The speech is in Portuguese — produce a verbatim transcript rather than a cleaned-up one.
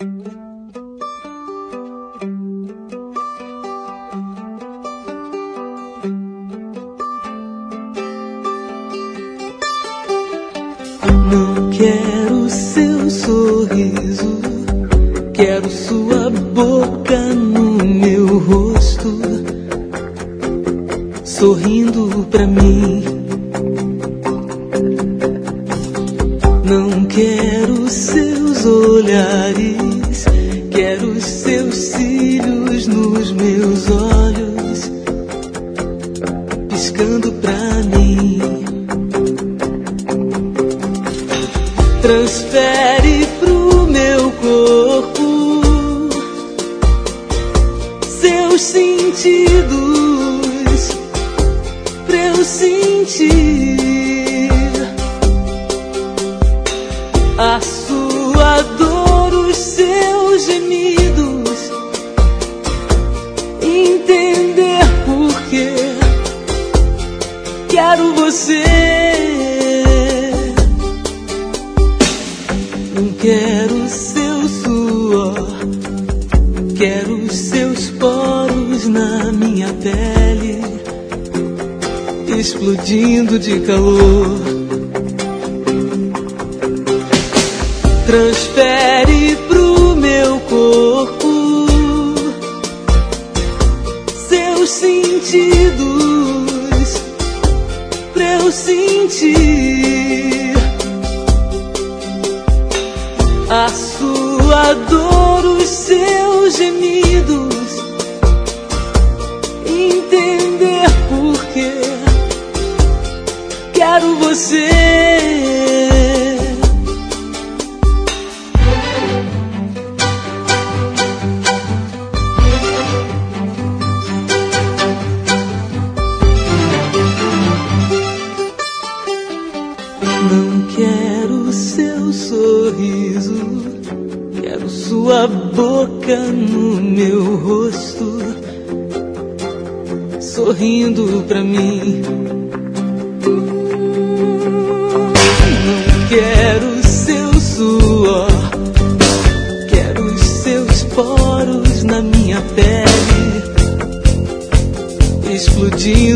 Não quero seu sorriso, quero sua boca no meu rosto, sorrindo pra mim. Não quero seus olhares, quero os seus cílios nos meus olhos, piscando pra mim. Transfere pro meu corpo seus sentidos pra eu sentir a sua dor, os seus gemidos, entender por que quero você. Não quero seu suor, quero os seus poros na minha pele, explodindo de calor. Transfere pro meu corpo seus sentidos pra eu sentir a sua dor, os seus gemidos, entender por que quero você. Não quero seu sorriso, quero sua boca no meu rosto, sorrindo pra mim. Não quero seu suor, quero os seus poros na minha pele, explodindo